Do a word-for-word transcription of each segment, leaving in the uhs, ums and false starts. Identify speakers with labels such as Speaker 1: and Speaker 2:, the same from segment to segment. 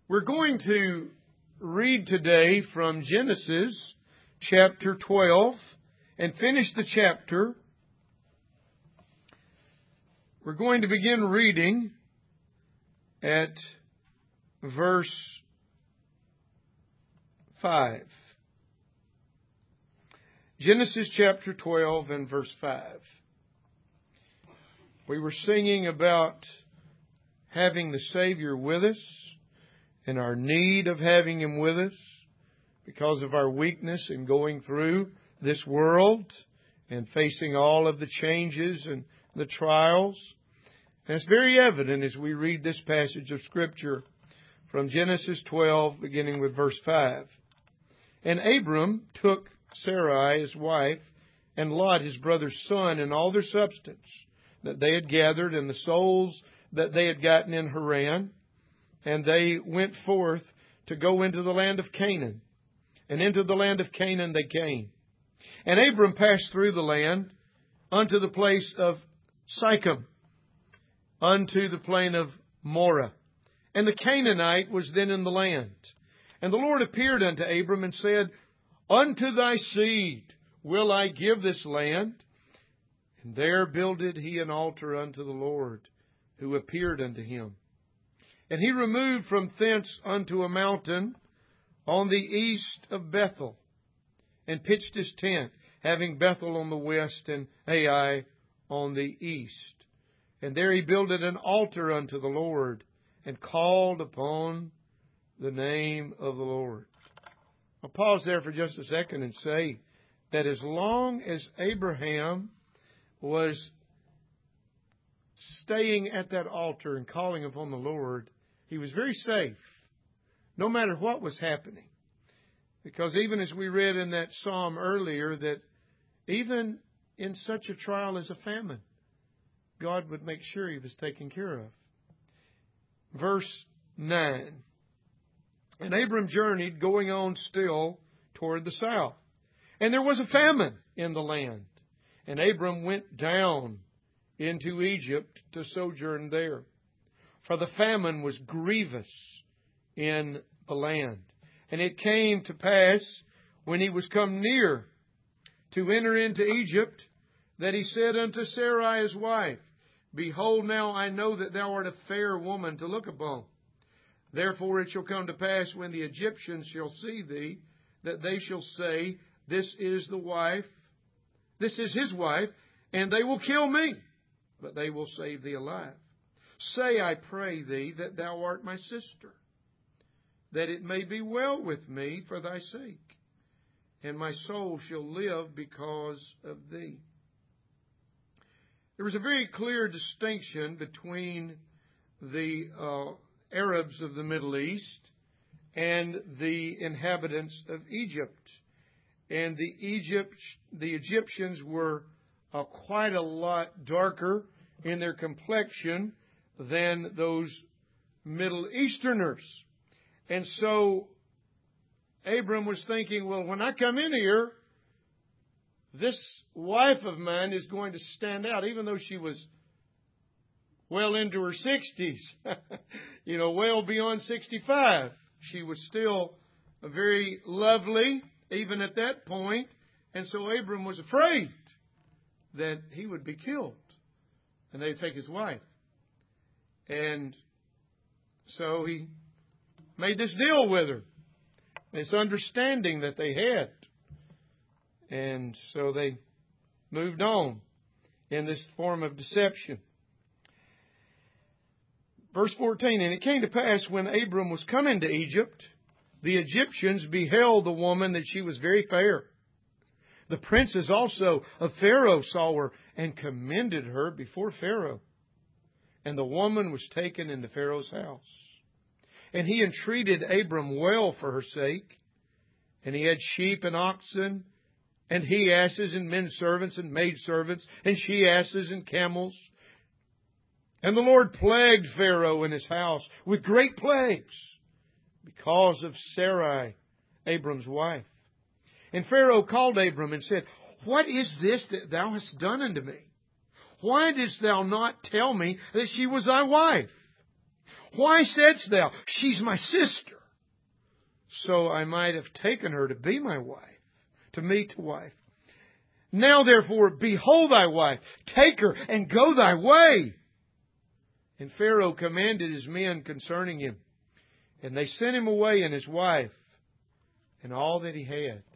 Speaker 1: We're going to read today from Genesis chapter twelve and finish the chapter. We're going to begin reading at verse five. Genesis chapter twelve and verse five. We were singing about having the Savior with us and our need of having Him with us because of our weakness in going through this world and facing all of the changes and the trials. And it's very evident as we read this passage of Scripture from Genesis twelve, beginning with verse five. And Abram took Sarai his wife, and Lot his brother's son, and all their substance that they had gathered, and the souls that they had gotten in Haran. And they went forth to go into the land of Canaan. And into the land of Canaan they came. And Abram passed through the land unto the place of Sychem, unto the plain of Moreh. And the Canaanite was then in the land. And the Lord appeared unto Abram and said, Unto thy seed will I give this land. And there builded he an altar unto the Lord, who appeared unto him. And he removed from thence unto a mountain on the east of Bethel, and pitched his tent, having Bethel on the west and Ai on the east. And there he builded an altar unto the Lord, and called upon the name of the Lord. I'll pause there for just a second and say that as long as Abraham was staying at that altar and calling upon the Lord, he was very safe, no matter what was happening. Because even as we read in that psalm earlier, that even in such a trial as a famine, God would make sure he was taken care of. Verse nine. And Abram journeyed, going on still toward the south. And there was a famine in the land. And Abram went down into Egypt to sojourn there. For the famine was grievous in the land. And it came to pass, when he was come near to enter into Egypt, that he said unto Sarai his wife, Behold, now I know that thou art a fair woman to look upon. Therefore it shall come to pass, when the Egyptians shall see thee, that they shall say, This is the wife, this is his wife, and they will kill me, but they will save thee alive. Say, I pray thee, that thou art my sister, that it may be well with me for thy sake, and my soul shall live because of thee. There was a very clear distinction between the uh, Arabs of the Middle East and the inhabitants of Egypt. And the Egypt, the Egyptians were uh, quite a lot darker in their complexion than those Middle Easterners. And so Abram was thinking, well, when I come in here, this wife of mine is going to stand out, even though she was well into her sixties, you know, well beyond sixty-five. She was still very lovely, even at that point. And so Abram was afraid that he would be killed and they'd take his wife. And so he made this deal with her, this understanding that they had. And so they moved on in this form of deception. Verse fourteen, And it came to pass, when Abram was come into Egypt, the Egyptians beheld the woman that she was very fair. The princes also of Pharaoh saw her, and commended her before Pharaoh. And the woman was taken into Pharaoh's house. And he entreated Abram well for her sake. And he had sheep and oxen, and he asses, and men servants, and maid servants, and she asses, and camels. And the Lord plagued Pharaoh and his house with great plagues, because of Sarai, Abram's wife. And Pharaoh called Abram and said, What is this that thou hast done unto me? Why didst thou not tell me that she was thy wife? Why saidst thou, She's my sister? So I might have taken her to be my wife, to me to wife. Now therefore, behold thy wife, take her and go thy way. And Pharaoh commanded his men concerning him, and they sent him away and his wife and all that he had.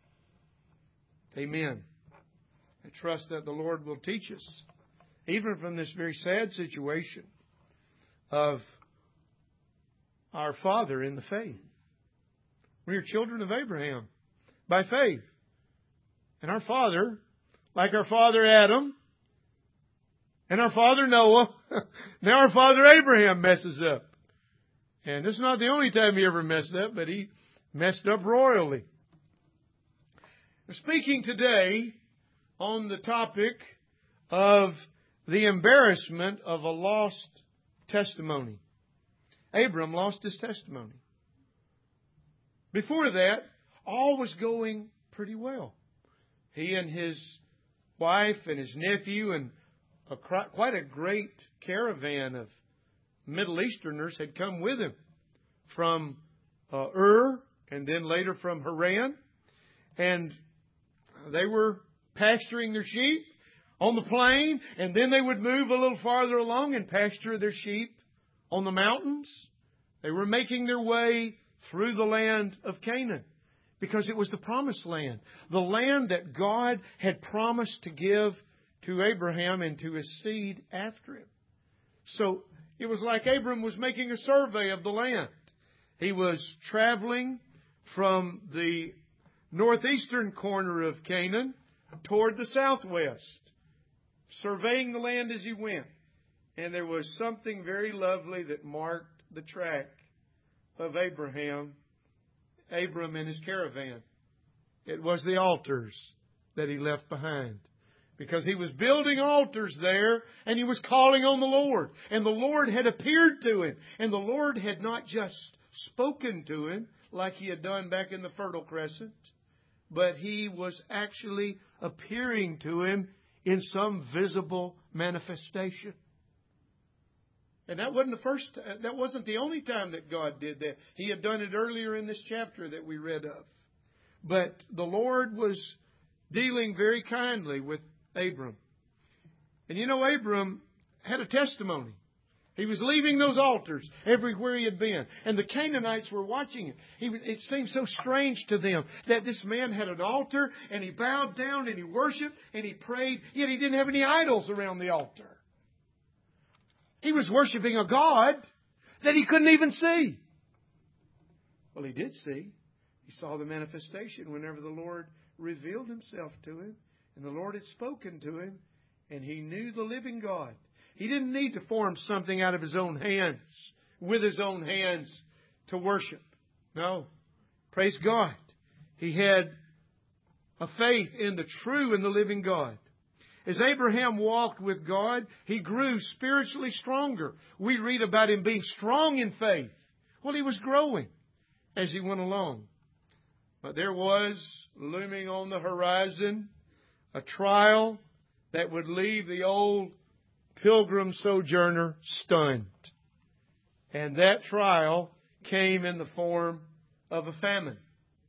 Speaker 1: Amen. I trust that the Lord will teach us, even from this very sad situation of our father in the faith. We are children of Abraham by faith. And our father, like our father Adam and our father Noah, now our father Abraham messes up. And this is not the only time he ever messed up, but he messed up royally. We're speaking today on the topic of the embarrassment of a lost testimony. Abram lost his testimony. Before that, all was going pretty well. He and his wife and his nephew and a, quite a great caravan of Middle Easterners had come with him from uh, Ur and then later from Haran. And they were pasturing their sheep on the plain, and then they would move a little farther along and pasture their sheep on the mountains. They were making their way through the land of Canaan because it was the promised land, the land that God had promised to give to Abraham and to his seed after him. So it was like Abram was making a survey of the land. He was traveling from the northeastern corner of Canaan toward the southwest, surveying the land as he went. And there was something very lovely that marked the track of Abraham, Abram and his caravan. It was the altars that he left behind. Because he was building altars there, and he was calling on the Lord. And the Lord had appeared to him. And the Lord had not just spoken to him like he had done back in the Fertile Crescent, but he was actually appearing to him in some visible manifestation. And that wasn't the first, that wasn't the only time that God did that. He had done it earlier in this chapter that we read of. But the Lord was dealing very kindly with Abram. And you know, Abram had a testimony. He was leaving those altars everywhere he had been. And the Canaanites were watching him. He, it seemed so strange to them that this man had an altar and he bowed down and he worshiped and he prayed, yet he didn't have any idols around the altar. He was worshiping a God that he couldn't even see. Well, he did see. He saw the manifestation whenever the Lord revealed himself to him. And the Lord had spoken to him. And he knew the living God. He didn't need to form something out of his own hands, with his own hands, to worship. No. Praise God. He had a faith in the true and the living God. As Abraham walked with God, he grew spiritually stronger. We read about him being strong in faith. Well, he was growing as he went along. But there was looming on the horizon a trial that would leave the old pilgrim sojourner stunned. And that trial came in the form of a famine.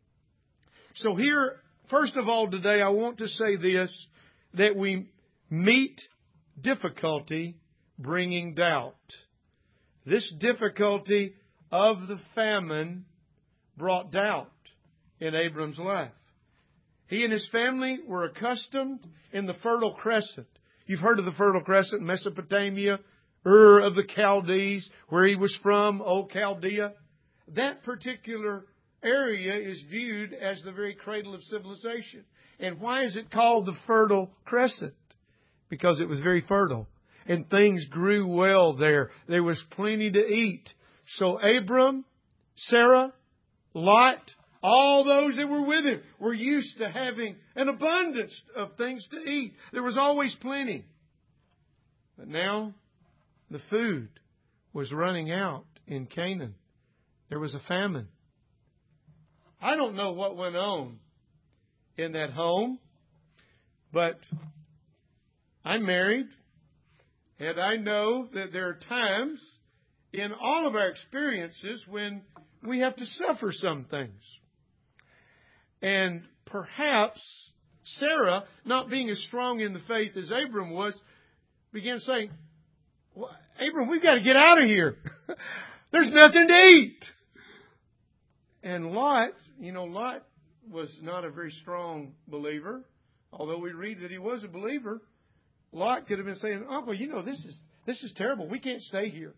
Speaker 1: So here, first of all today, I want to say this, that we meet difficulty bringing doubt. This difficulty of the famine brought doubt in Abram's life. He and his family were accustomed in the Fertile Crescent. You've heard of the Fertile Crescent, Mesopotamia, Ur of the Chaldees, where he was from, old Chaldea. That particular area is viewed as the very cradle of civilization. And why is it called the Fertile Crescent? Because it was very fertile. And things grew well there. There was plenty to eat. So Abram, Sarah, Lot, all those that were with him were used to having an abundance of things to eat. There was always plenty. But now the food was running out in Canaan. There was a famine. I don't know what went on in that home, but I'm married, and I know that there are times in all of our experiences when we have to suffer some things. And perhaps Sarah, not being as strong in the faith as Abram was, began saying, well, Abram, we've got to get out of here. There's nothing to eat. And Lot, you know, Lot was not a very strong believer. Although we read that he was a believer, Lot could have been saying, Uncle, you know, this is this is terrible. We can't stay here.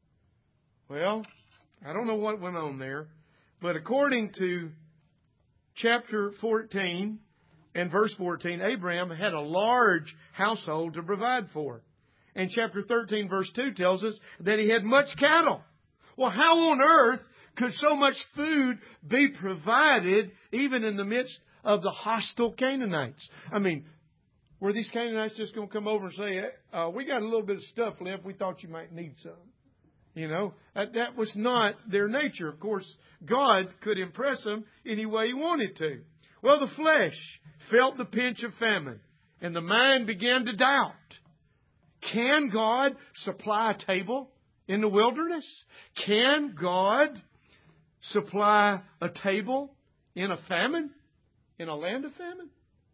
Speaker 1: Well, I don't know what went on there. But according to chapter fourteen and verse fourteen, Abraham had a large household to provide for. And chapter thirteen, verse two tells us that he had much cattle. Well, how on earth could so much food be provided even in the midst of the hostile Canaanites? I mean, were these Canaanites just going to come over and say, uh, we got a little bit of stuff left. We thought you might need some. You know, that, that was not their nature. Of course, God could impress them any way He wanted to. Well, the flesh felt the pinch of famine, and the mind began to doubt. Can God supply a table in the wilderness? Can God supply a table in a famine? In a land of famine?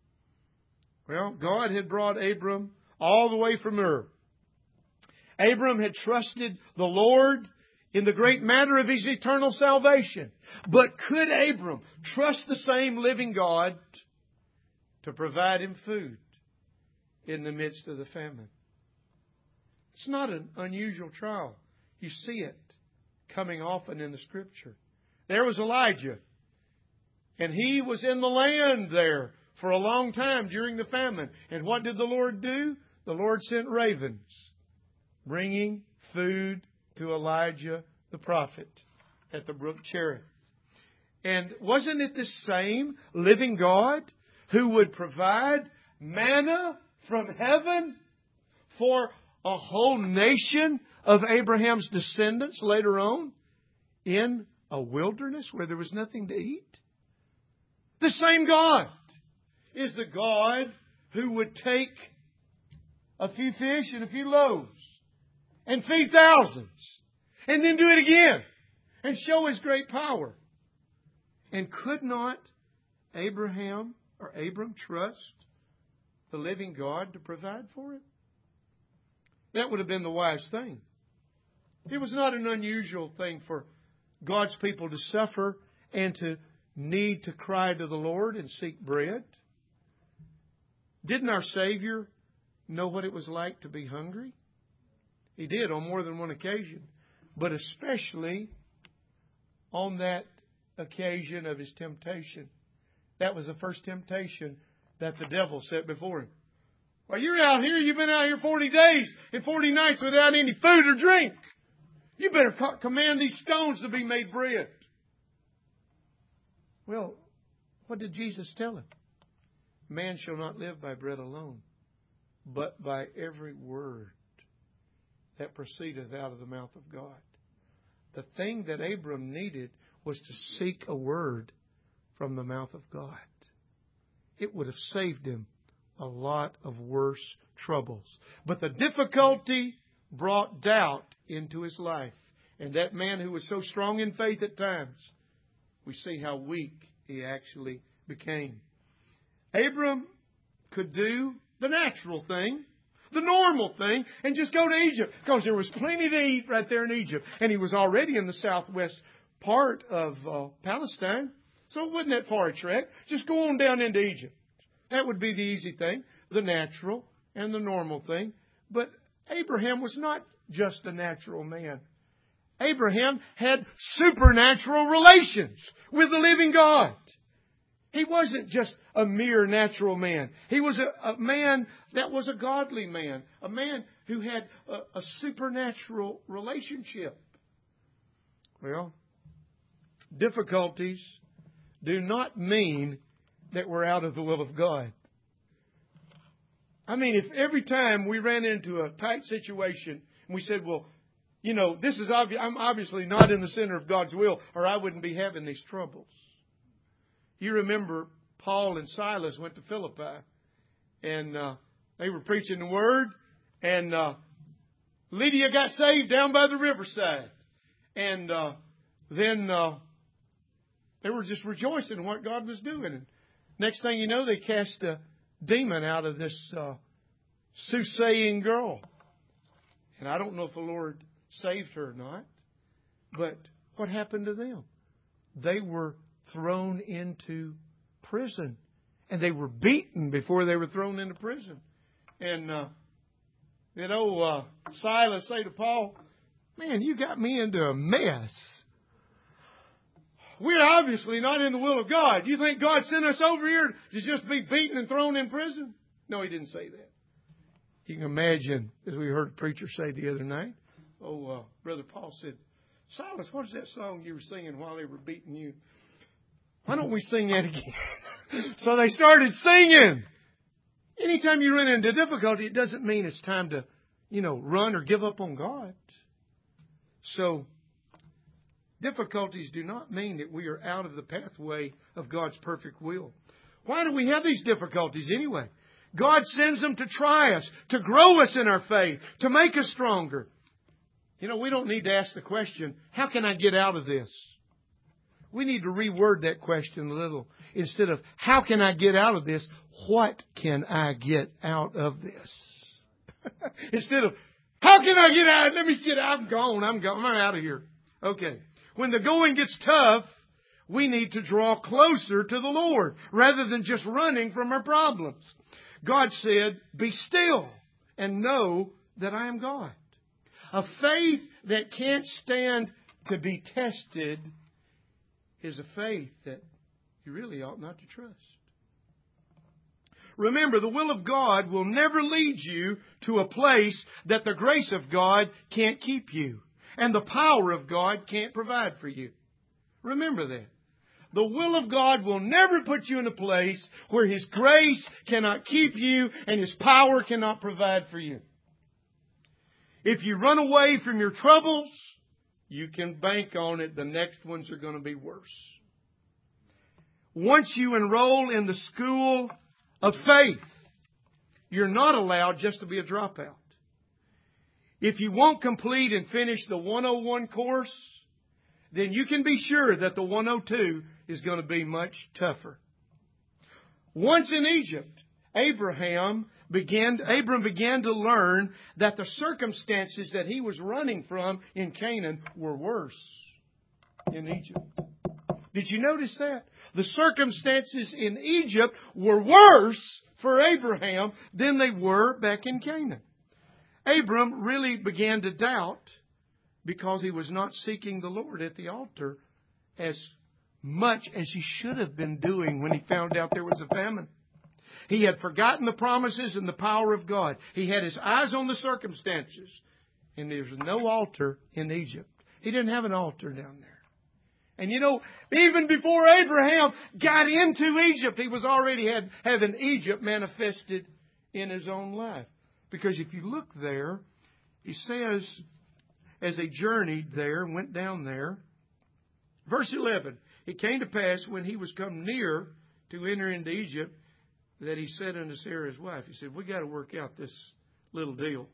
Speaker 1: Well, God had brought Abram all the way from Ur. Abram had trusted the Lord in the great matter of his eternal salvation. But could Abram trust the same living God to provide him food in the midst of the famine? It's not an unusual trial. You see it coming often in the Scripture. There was Elijah. And he was in the land there for a long time during the famine. And what did the Lord do? The Lord sent ravens, bringing food to Elijah the prophet at the brook Cherith. And wasn't it the same living God who would provide manna from heaven for a whole nation of Abraham's descendants later on in a wilderness where there was nothing to eat? The same God is the God who would take a few fish and a few loaves and feed thousands and then do it again and show His great power. And could not Abraham or Abram trust the living God to provide for it? That would have been the wise thing. It was not an unusual thing for God's people to suffer and to need to cry to the Lord and seek bread. Didn't our Savior know what it was like to be hungry? He did on more than one occasion, but especially on that occasion of His temptation. That was the first temptation that the devil set before Him. Well, you're out here, you've been out here forty days and forty nights without any food or drink. You better command these stones to be made bread. Well, what did Jesus tell him? Man shall not live by bread alone, but by every word that proceedeth out of the mouth of God. The thing that Abram needed was to seek a word from the mouth of God. It would have saved him a lot of worse troubles. But the difficulty brought doubt into his life. And that man who was so strong in faith at times, we see how weak he actually became. Abram could do the natural thing, the normal thing, and just go to Egypt. Because there was plenty to eat right there in Egypt. And he was already in the southwest part of uh, Palestine. So it wasn't that far a trek. Just go on down into Egypt. That would be the easy thing, the natural and the normal thing. But Abraham was not just a natural man. Abraham had supernatural relations with the living God. He wasn't just a mere natural man. He was a, a man that was a godly man. A man who had a, a supernatural relationship. Well, difficulties do not mean that we're out of the will of God. I mean, if every time we ran into a tight situation and we said, well, you know, this is obvious, I'm obviously not in the center of God's will, or I wouldn't be having these troubles. You remember Paul and Silas went to Philippi, and uh, they were preaching the Word, and uh, Lydia got saved down by the riverside. And uh, then uh, they were just rejoicing in what God was doing. And next thing you know, they cast a demon out of this uh, soothsaying girl. And I don't know if the Lord saved her or not. But what happened to them? They were thrown into prison. And they were beaten before they were thrown into prison. And, uh, you know, uh, Silas say to Paul, man, you got me into a mess. We're obviously not in the will of God. You think God sent us over here to just be beaten and thrown in prison? No, He didn't say that. You can imagine, as we heard a preacher say the other night, oh, uh, Brother Paul said, Silas, what is that song you were singing while they were beating you? Why don't we sing that again? So they started singing. Anytime you run into difficulty, it doesn't mean it's time to, you know, run or give up on God. So, difficulties do not mean that we are out of the pathway of God's perfect will. Why do we have these difficulties anyway? God sends them to try us, to grow us in our faith, to make us stronger. You know, we don't need to ask the question, how can I get out of this? We need to reword that question a little. Instead of, how can I get out of this? What can I get out of this? Instead of, how can I get out? Let me get out. I'm gone. I'm gone. I'm out of here. Okay. When the going gets tough, we need to draw closer to the Lord rather than just running from our problems. God said, be still and know that I am God. A faith that can't stand to be tested is a faith that you really ought not to trust. Remember, the will of God will never lead you to a place that the grace of God can't keep you and the power of God can't provide for you. Remember that. The will of God will never put you in a place where His grace cannot keep you and His power cannot provide for you. If you run away from your troubles, you can bank on it. The next ones are going to be worse. Once you enroll in the school of faith, you're not allowed just to be a dropout. If you won't complete and finish the one oh one course, then you can be sure that the one oh two is going to be much tougher. Once in Egypt, Abraham began, Abram began to learn that the circumstances that he was running from in Canaan were worse in Egypt. Did you notice that? The circumstances in Egypt were worse for Abraham than they were back in Canaan. Abram really began to doubt because he was not seeking the Lord at the altar as much as he should have been doing when he found out there was a famine. He had forgotten the promises and the power of God. He had his eyes on the circumstances. And there's no altar in Egypt. He didn't have an altar down there. And you know, even before Abraham got into Egypt, he was already had having Egypt manifested in his own life. Because if you look there, he says, as they journeyed there and went down there, verse eleven, it came to pass when he was come near to enter into Egypt, that he said unto Sarah his wife, he said, we got to work out this little deal.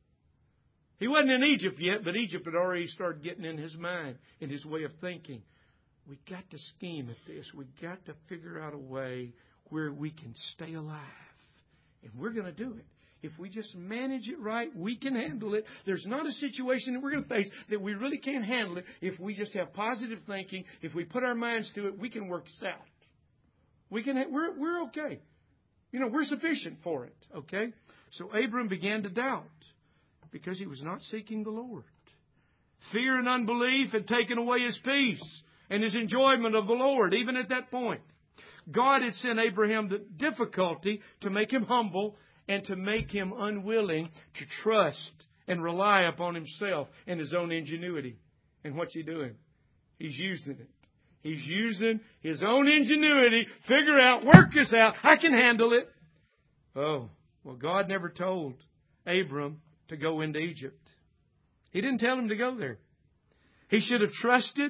Speaker 1: He wasn't in Egypt yet, but Egypt had already started getting in his mind, in his way of thinking. We got to scheme at this. We got to figure out a way where we can stay alive. And we're going to do it. If we just manage it right, we can handle it. There's not a situation that we're going to face that we really can't handle it. If we just have positive thinking, if we put our minds to it, we can work this out. We can. Ha- we're we're okay. You know, we're sufficient for it. Okay. So Abram began to doubt because he was not seeking the Lord. Fear and unbelief had taken away his peace and his enjoyment of the Lord, even at that point. God had sent Abraham the difficulty to make him humble and to make him unwilling to trust and rely upon himself and his own ingenuity. And what's he doing? He's using it. He's using his own ingenuity. Figure out, work this out. I can handle it. Oh, well, God never told Abram to go into Egypt. He didn't tell him to go there. He should have trusted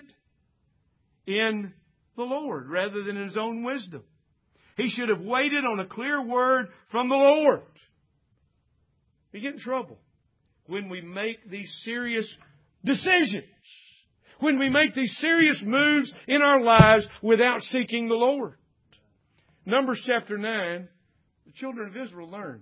Speaker 1: in the Lord rather than in his own wisdom. He should have waited on a clear word from the Lord. You get in trouble when we make these serious decisions, when we make these serious moves in our lives without seeking the Lord. Numbers chapter nine, the children of Israel learned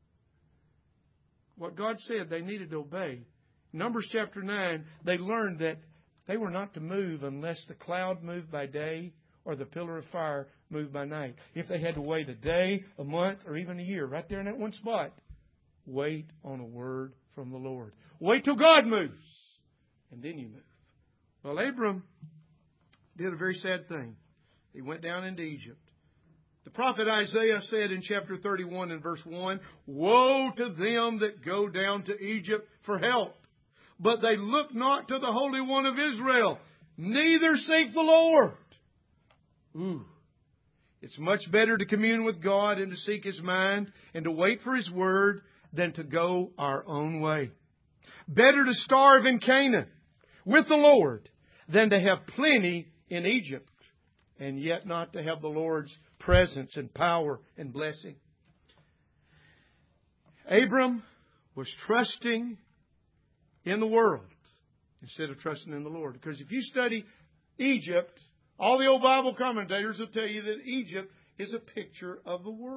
Speaker 1: what God said they needed to obey. Numbers chapter nine, they learned that they were not to move unless the cloud moved by day or the pillar of fire moved by night. If they had to wait a day, a month, or even a year, right there in that one spot, wait on a word from the Lord. Wait till God moves, and then you move. Well, Abram did a very sad thing. He went down into Egypt. The prophet Isaiah said in chapter thirty-one and verse one, "Woe to them that go down to Egypt for help, but they look not to the Holy One of Israel, neither seek the Lord." Ooh. It's much better to commune with God and to seek His mind and to wait for His word than to go our own way. Better to starve in Canaan with the Lord than to have plenty in Egypt and yet not to have the Lord's presence and power and blessing. Abram was trusting in the world instead of trusting in the Lord. Because if you study Egypt, all the old Bible commentators will tell you that Egypt is a picture of the world.